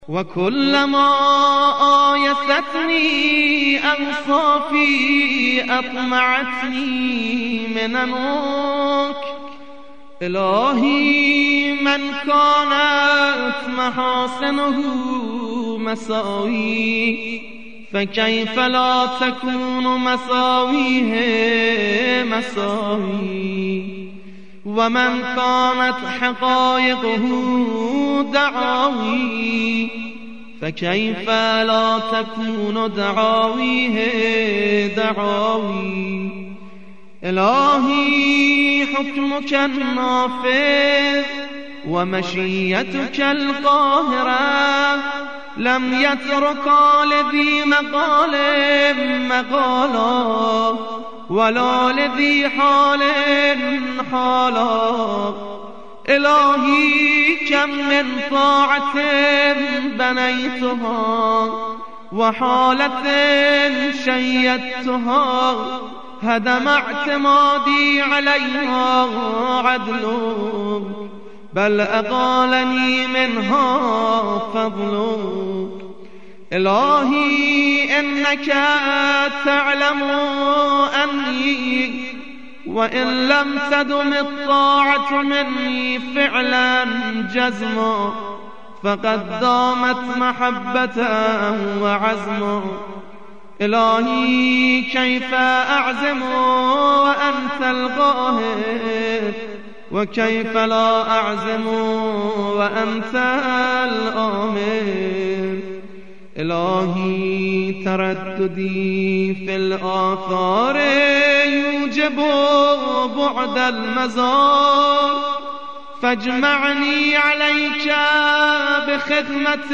وكلما آيستني أوصافي أطمعتني من أنوك إلهي من كانت محاسنه مساويه فكيف لا تكون مساويه مساوي ومن كانت حقائقه دعاوي فكيف لا تكون دعاويه دعاوي إلهي حكمك النافذ ومشيتك القاهرة لم يتركا لذي مقال مقالا ولا لذي حال حالا إلهي كم من طاعة بنيتها وحالة شيدتها هدم اعتمادي عليها عدل بل أقالني منها فضلك إلهي إنك تعلم أني وإن لم تدم الطاعة مني فعلا جزما فقد دامت محبة وعزما إلهي كيف أعزم وأنت القاهر وكيف لا أعزم وأنت الآمر إلهي ترددي في الآثار يوجب بعد المزار فاجمعني عليك بخدمة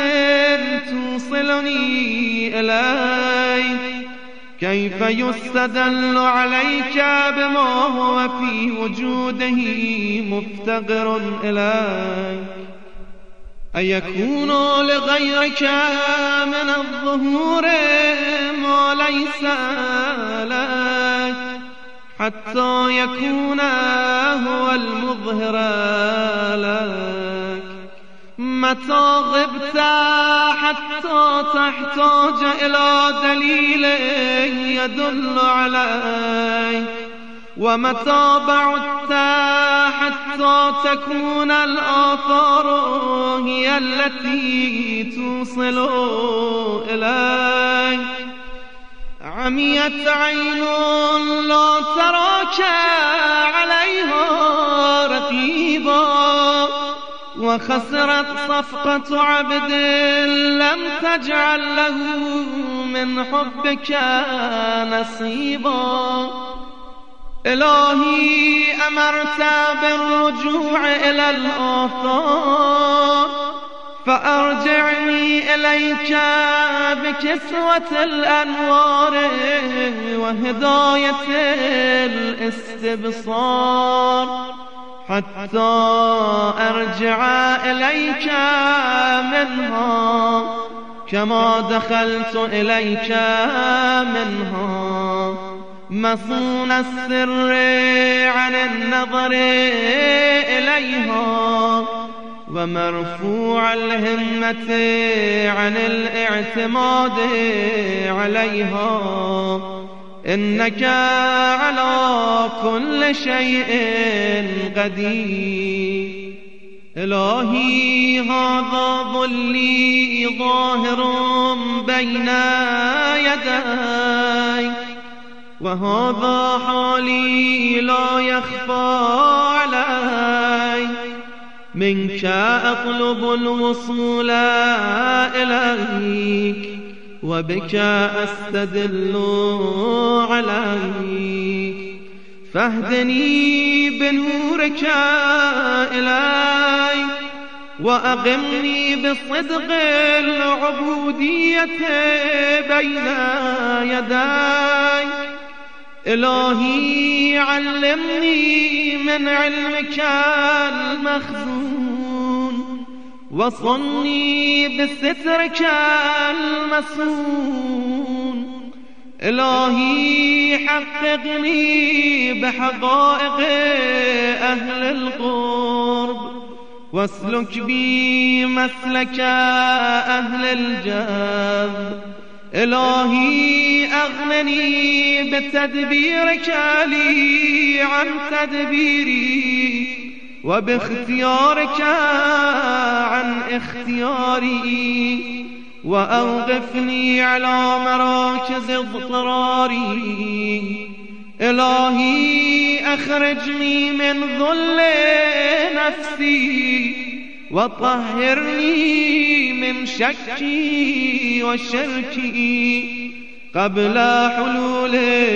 توصلني إليك كيف يستدل عليك بما هو في وجوده مفتقر إليك أيكون لغيرك من الظهور ما ليس لك حتى يكون هو المظهر لك متى غبت حتى تحتاج إلى دليل يدل عليك ومتى بعدت حتى تكون الآثار هي التي توصل إليك عميت عين لا تراك عليها رقيبا وخسرت صفقة عبد لم تجعل له من حبك نصيبا إلهي أمرت بالرجوع إلى الآثار فأرجعني إليك بكسوة الأنوار وهداية الاستبصار حتى أرجع إليك منها كما دخلت إليك منها مصون السر عن النظر إليها ومرفوع الهمة عن الاعتماد عليها إنك على كل شيء قدير إلهي هذا ظلي ظاهر بين يديك وهذا حالي لا يخفى علي منك أطلب الوصول إليك وبك أستدل عليك فاهدني بنورك إليك وأقمني بصدق العبودية بين يديك إلهي علمني من علمك المخزون وصني بسترك المصون إلهي حققني بحقائق أهل القرب واسلك بي مسلك أهل الجد. إلهي أغنني بتدبيرك لي عن تدبيري، وباختيارك عن اختياري، وأوقفني على مراكز اضطراري. إلهي أخرجني من ذل نفسي، وطهرني من شكي وشركي قبل حلول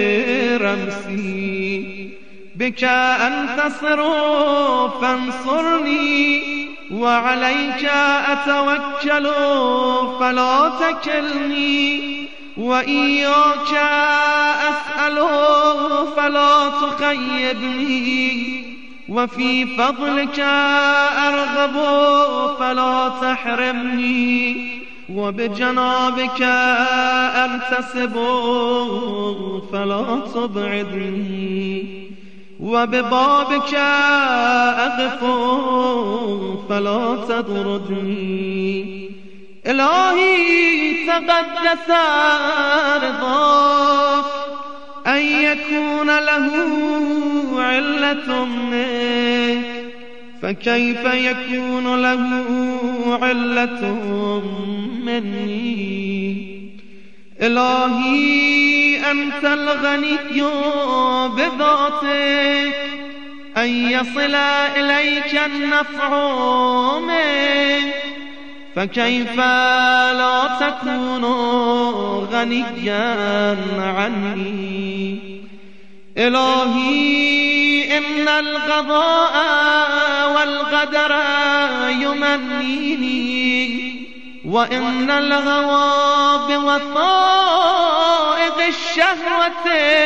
رمسي. بك أنتصر فانصرني، وعليك أتوكل فلا تكلني، وإياك أسأل فلا تخيبني، وفي فضلك أرغب فلا تحرمني، وبجنابك أنتسب فلا تبعدني، وببابك أقف فلا تطردني. إلهي تقدس رضاك أن يكون له علة منك، فكيف يكون له علة مني؟ إلهي أنت الغني بذاتك أن يصل إليك النفع منك، فكيف لا تكون غنيا عني؟ إلهي إن القضاء والقدر يمنيني، وإن الهوى بوثائق الشهوة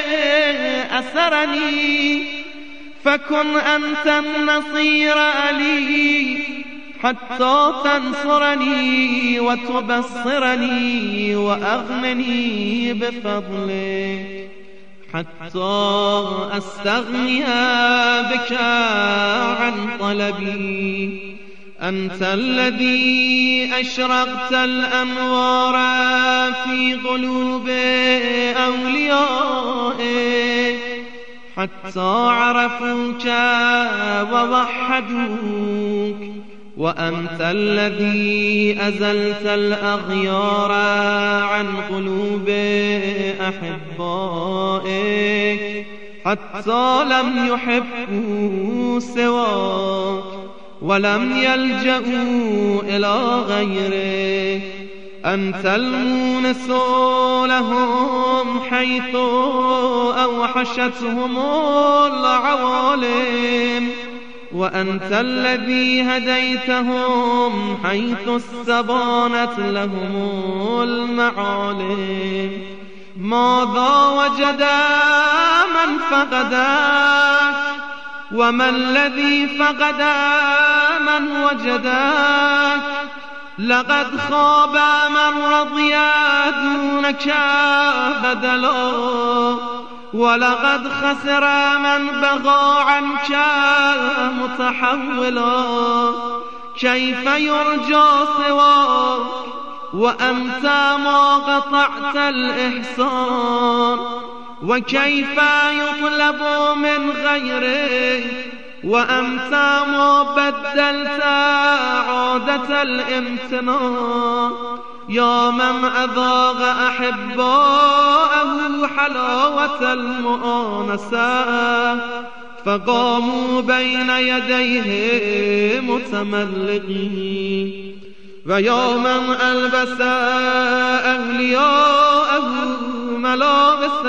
أسرني، فكن أنت النصير لي حتى تنصرني وتبصرني وأغنني بفضلك، حتى أستغني بك عن طلبي. أنت الذي أشرقت الأنوار في قلوب أوليائك حتى عرفوك ووحدوك، وأنت الذي أزلت الأغيار عن قلوب أحبائك حتى لم يحبوا سواك ولم يلجأوا إلى غيرك. أنت المونس لهم حيث أوحشتهم العوالم، وأنت الذي هديتهم حيث استبانت لهم المعالم. ماذا وجد من فقدك؟ وما الذي فقد من وجدك؟ لقد خاب من رضي دونك بدلا، ولقد خسر من بغى عنك متحولا. كيف يرجى سواك وأنت ما قطعت الإحسان؟ وكيف يطلب من غيرك وأنت ما بدلت عادة الامتنان؟ يا من أذاق أحباءه حلاوة المؤانسة فقاموا بين يديه متملقين، ويا من ألبس أولياءه ملابس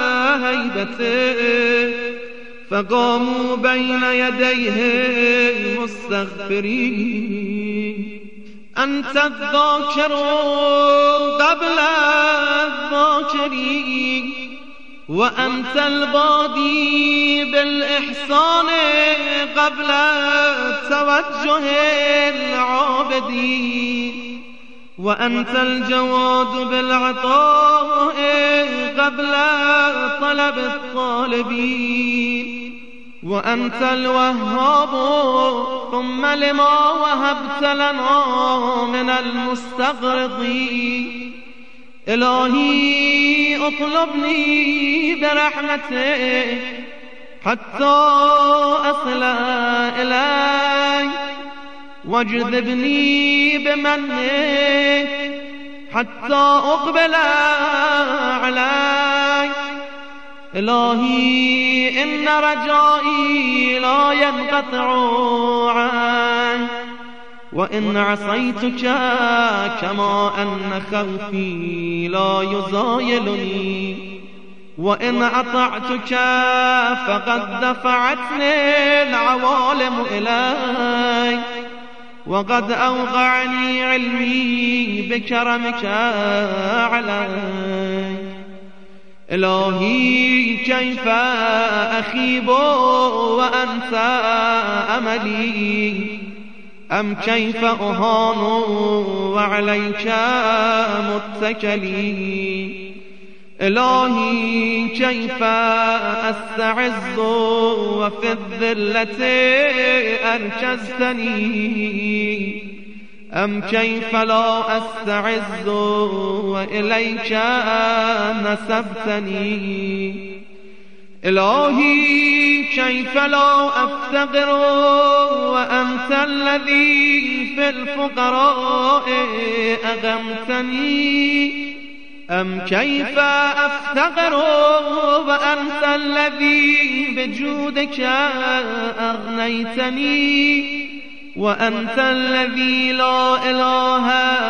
هيبته فقاموا بين يديه مستغفرين. أنت الذاكر قبل الذاكرين، وأنت البادي بالإحسان قبل توجه العابدين، وأنت الجواد بالعطاء قبل طلب الطالبين، وأنت الوهاب ثم لما وهبت لنا من المستغرض إلهي اطلبني برحمتك حتى أصل إليك واجذبني بمنك حتى أقبل عليك إلهي إن رجائي لا ينقطع عنك وإن عصيتك كما أن خوفي لا يزايلني وإن أطعتك فقد دفعتني العوالم إليك وقد أوقعني علمي بكرمك علي إلهي كيف أخيب وأنسى أملي أم كيف أهان وعليك متكلي إلهي كيف أستعز وفي الذلة أركزتني أم كيف لا أستعز وإليك نسبتني إلهي كيف لا أفتقر وأنت الذي في الفقراء أغمتني أم كيف أفتقر وأنت الذي بجودك أغنيتني وأنت الذي لا إله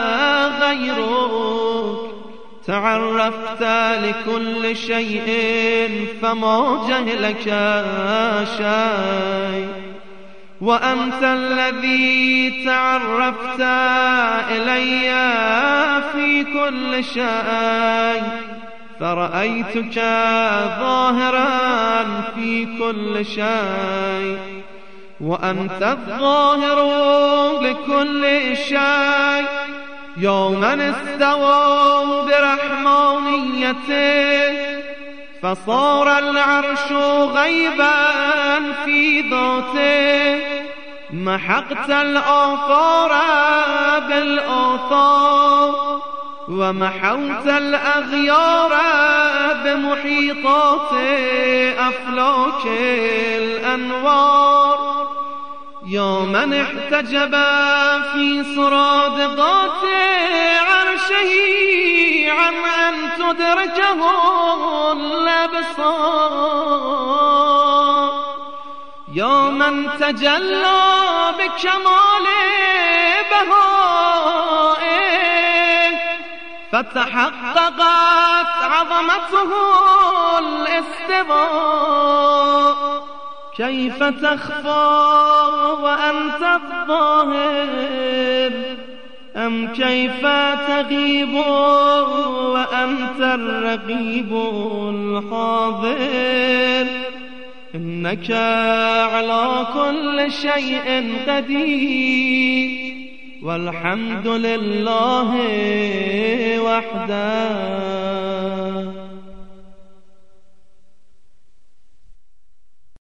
غيرك تعرفت لكل شيء فما جهلك شيء وأنت الذي تعرفت إلي في كل شيء فرأيتك ظاهرا في كل شيء وأنت الظاهر لكل شيء يوما استووا برحمانيته فصار العرش غيبا في ذاته محقت الآثار بالآثار ومحوت الأغيار بمحيطات أفلاك الأنوار يا من احتجب في صرادقات عرشه عن أن تدركه الأبصار يا من تجلى بكمال بهائه فتحققت عظمته الاستواء كيف تخفى وأنت الظاهر أم كيف تغيب وأنت الرقيب الحاضر إنك على كل شيء قدير والحمد لله وحده.